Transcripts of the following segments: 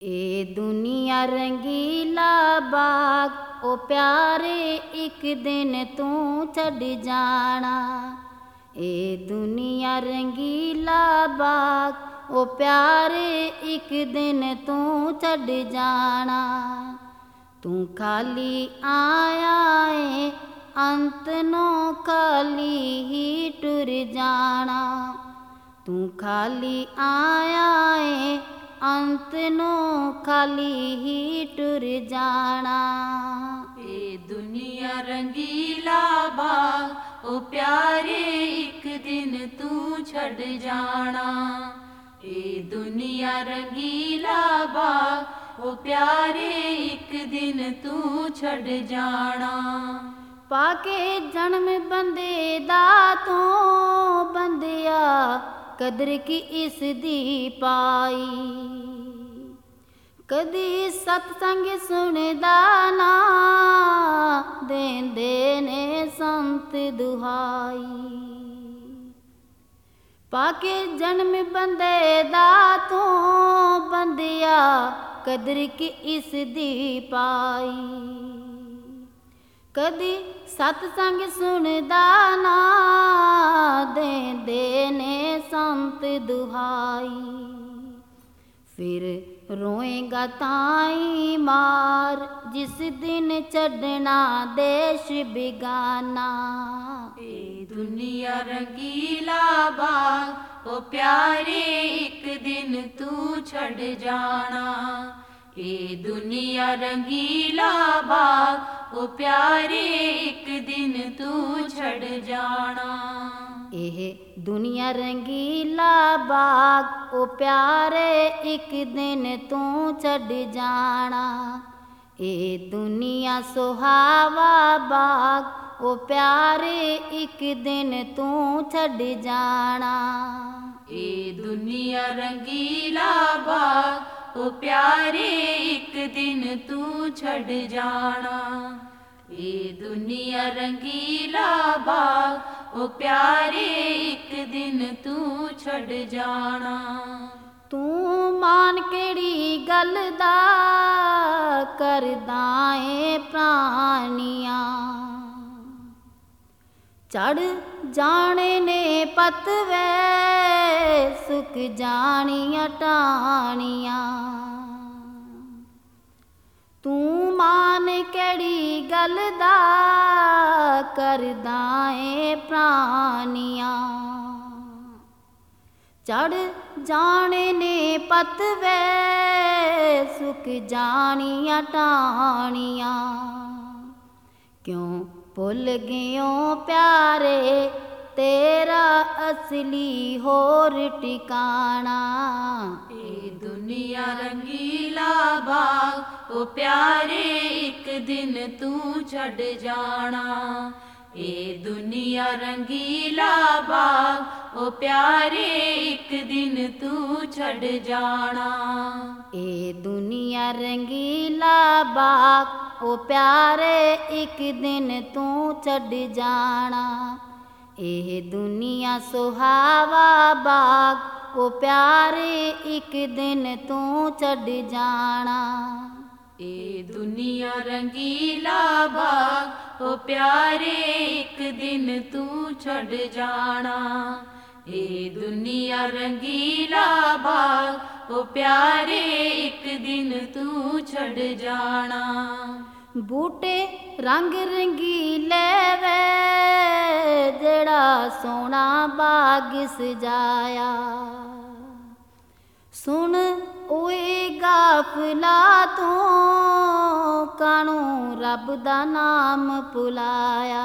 ए दुनिया रंगीला बाग ओ प्यारे एक दिन तू छड़ जाना। ए दुनिया रंगीला बाग ओ प्यारे एक दिन तू छड़ जाना। तू खाली आया है अंत नो खाली ही टुर जाना। तू खाली आया है अंत नो खाली ही टुर जाना। ए दुनिया रंगीला बाग ओ प्यारे एक दिन तू छड़ जाना। ए दुनिया रंगीला बाग ओ प्यारे एक दिन तू छड़ जाना। पाके जन्म बंदे दा तो बंदिया कदर की इस दी पाई। कदी सतसंग सुनदा ना देंदे ने संत दुहाई। पाके जन्म बंदे दा तो बंदिया कदर की इस दी पाई। कदी सतसंग सुनदा ना देंदे ने संत दुहाई। फिर रोएगा ताई मार जिस दिन छड़ना देश बिगाना। ए दुनिया रंगीला बाग ओ प्यारे एक दिन तू छड़ जाना। ए दुनिया रंगीला बाग ओ प्यारे एक दिन तू छड़ जाना। एह दुनिया रंगीला बाग ओ प्यारे एक दिन तू छड़ जाना। ए दुनिया सुहावा बाग ओ प्यारे एक दिन तू छड़ जाना। ए दुनिया रंगीला बाग ओ प्यारे एक दिन तू छड़ जाना। ए दुनिया रंगीला बाग ओ प्यारे एक दिन तू छड़ जाना। तू मान केड़ी गल दा करदा ए प्राणिया। चढ़ जाने ने पतवे सुख जानिया टानिया। तू मान केड़ी गल दा करदा ए प्राणिया। चढ़ जाने ने पतवे सुख जानिया टानिया। क्यों भुल गयो प्यारे तेरा असली होर ठिकाना। ए दुनिया रंगीला बाग ओ प्यारे एक दिन तू छड़ जाना। ए दुनिया रंगीला बाग ओ प्यारे एक दिन तू छड़ जाना। ए दुनिया रंगीला बाग ओ प्यारे एक दिन तू छड़ जाना। ए दुनिया सुहावा बाग ओ प्यारे एक दिन तू छड़ जाना। ए दुनिया रंगीला बाग ओ प्यारे एक दिन तू छड़ जाना। ए दुनिया रंगीला बाग ओ प्यारे एक दिन तू छड़ जाना। बूटे रंग रंगीले वे जेड़ा सोना बाग सजाया। सुन ओए गाफला तू कानू रब दा नाम भुलाया।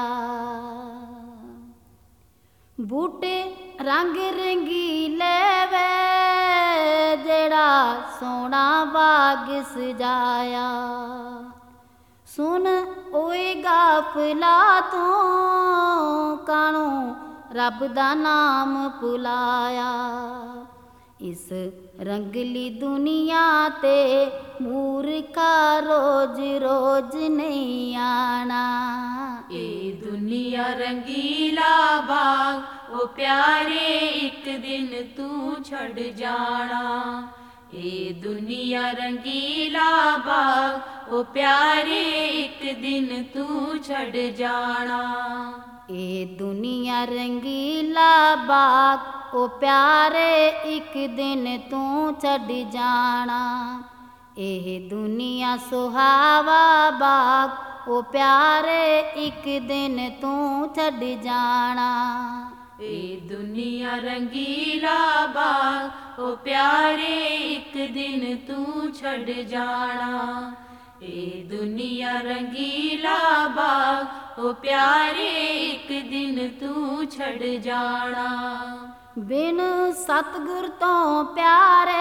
बूटे रंग रंगीले वे जेड़ा सोना बाग सजाया। सुन ओए गाफला तू कानू रब दा नाम भुलाया। इस रंगली दुनिया ते मूर्खा रोज रोज नहीं आना। ए दुनिया रंगीला बाग ओ प्यारे एक दिन तू छड़ जाना। ਇਹ ਦੁਨੀਆ ਰੰਗੀਲਾ ਬਾਗ ਉਹ ਪਿਆਰੇ ਇੱਕ ਦਿਨ ਤੂੰ ਛੱਡ ਜਾਣਾ। ਇਹ ਦੁਨੀਆ ਰੰਗੀਲਾ ਬਾਗ ਉਹ ਪਿਆਰੇ ਇੱਕ ਦਿਨ ਤੂੰ ਛੱਡ ਜਾਣਾ। ਇਹ ਦੁਨੀਆ ਸੁਹਾਵਾ ਬਾਗ ਉਹ ਪਿਆਰੇ ਇੱਕ ਦਿਨ ਤੂੰ ਛੱਡ ਜਾਣਾ। ਇਹ ਦੁਨੀਆ ਰੰਗੀਲਾ ਬਾਗ ਉਹ ਪਿਆਰੇ ਇੱਕ ਦਿਨ ਤੂੰ ਛੱਡ ਜਾਣਾ। ਇਹ ਦੁਨੀਆ ਰੰਗੀਲਾ ਬਾਗ ਉਹ ਪਿਆਰੇ ਇੱਕ ਦਿਨ ਤੂੰ ਛੱਡ ਜਾਣਾ। ਬਿਨ ਸਤਿਗੁਰ ਤੋਂ ਪਿਆਰੇ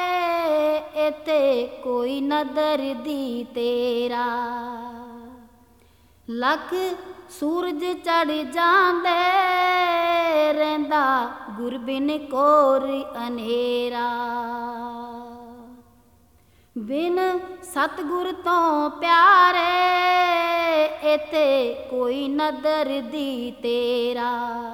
ਇੱਥੇ ਕੋਈ ਨਦਰ ਦੀ ਤੇਰਾ। ਲੱਖ ਸੂਰਜ ਚੜ ਜਾਂਦੇ ਰਹਿੰਦਾ ਗੁਰ ਬਿਨ ਕੋਰ ਅਨੇਰਾ। ਬਿਨ ਸਤਿਗੁਰ ਤੋਂ ਪਿਆਰੇ ਇੱਥੇ ਕੋਈ ਨਦਰ ਦੀ ਤੇਰਾ।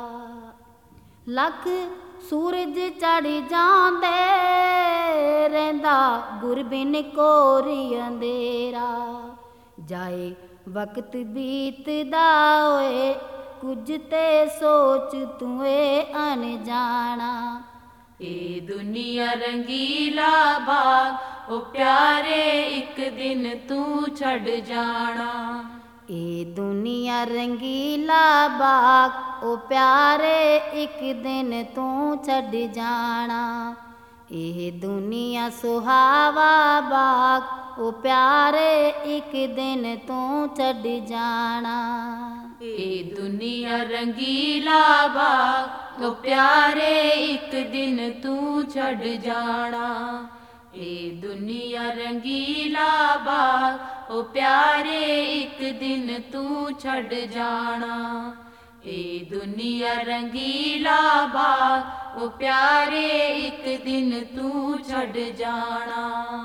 ਲੱਖ ਸੂਰਜ ਚੜ ਜਾਂਦੇ ਰਹਿੰਦਾ ਗੁਰ ਬਿਨ ਕੋਰੀ ਅੰਧੇਰਾ। ਜਾਏ ਵਕਤ ਬੀਤਦਾ ਹੋਏ ਕੁਝ ਤੇ ਸੋਚ ਤੂੰ ਏ ਅਣਜਾਣਾ। ਇਹ ਦੁਨੀਆ ਰੰਗੀਲਾ ਬਾਗ ਉਹ ਪਿਆਰੇ ਇੱਕ ਦਿਨ ਤੂੰ ਛੱਡ ਜਾਣਾ। ਇਹ ਦੁਨੀਆ ਰੰਗੀਲਾ ਬਾਗ ਉਹ ਪਿਆਰੇ ਇੱਕ ਦਿਨ ਤੂੰ ਛੱਡ ਜਾਣਾ। ਇਹ ਦੁਨੀਆ ਸੁਹਾਵਾ ਬਾਗ ਉਹ ਪਿਆਰੇ ਇੱਕ ਦਿਨ ਤੂੰ ਛੱਡ ਜਾਣਾ। ਇਹ ਦੁਨੀਆ ਰੰਗੀਲਾ ਬਾਗ ਉਹ ਪਿਆਰੇ ਇੱਕ ਦਿਨ ਤੂੰ ਛੱਡ ਜਾਣਾ। ਇਹ ਦੁਨੀਆ ਰੰਗੀਲਾ ਬਾਗ ਉਹ ਪਿਆਰੇ ਇੱਕ ਦਿਨ ਤੂੰ ਛੱਡ ਜਾਣਾ। ਇਹ ਦੁਨੀਆ ਰੰਗੀਲਾ ਬਾਗ ਉਹ ਪਿਆਰੇ ਇੱਕ ਦਿਨ ਤੂੰ ਛੱਡ ਜਾਣਾ।